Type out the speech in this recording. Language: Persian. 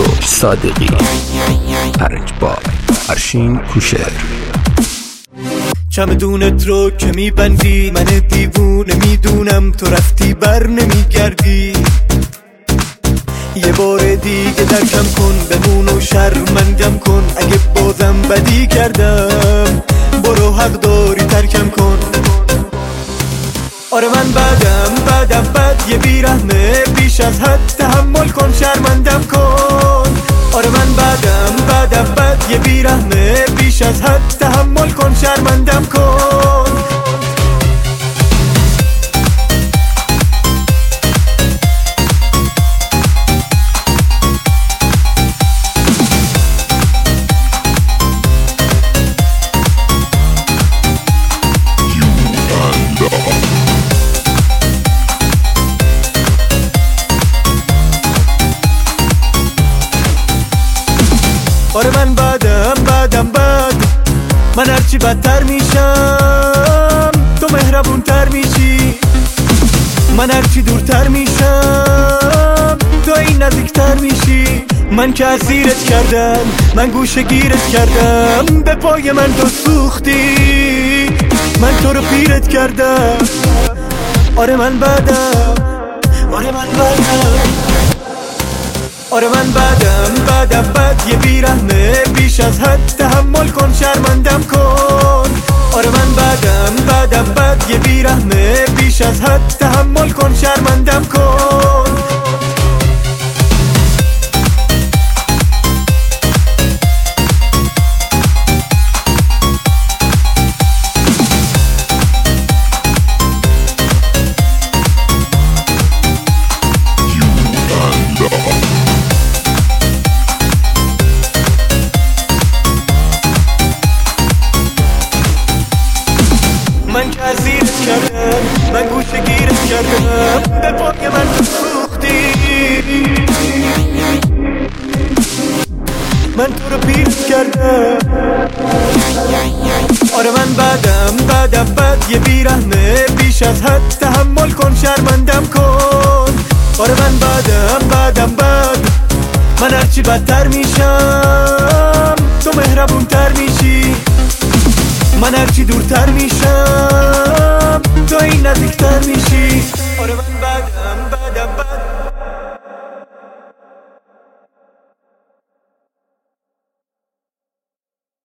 کوروش صادقی، پرنجبار، ارشین کوشر. چمدونت رو که میبندی من دیوونه میدونم تو رفتی بر نمیگردی. یه بار دیگه درکم کن بمون و شرمندم کن. اگه بازم بدی کردم برو حق داری ترکم کن. آره من بدم بد یه بیرحمه بیش از حد تحمل کن شرمندم کن. آره من بدم بد یه بیرحمه بیش از حد تحمل کن شرمندم کن. آره من بدم بد من هرچی بدتر میشم تو مهربون تر میشی. من هرچی دورتر میشم تو این نزدیکتر میشی. من که اسیرت کردم من گوشه گیرت کردم به پای من تو سوختی. من تو رو پیرت کردم. آره من بدم آره من بدم بد یه بیرحمه بیش از حد تحمل کن شرمندم کن. آره من بدم بد یه بیرحمه بیش از حد تحمل کن شرمندم کن. من که اسیرت کردم من گوشه گیرت کردم به پای من تو سوختی. من تو رو پیرت کردم. آره من بدم بد یه بیرحمه بیش از حد تحمل کن شرمندم کن. آره من بدم بد من هرچی بدتر میشم تو مهربون تر میشی. من هرچی دورتر میشم تو این نزدیکتر میشی. آره من بدم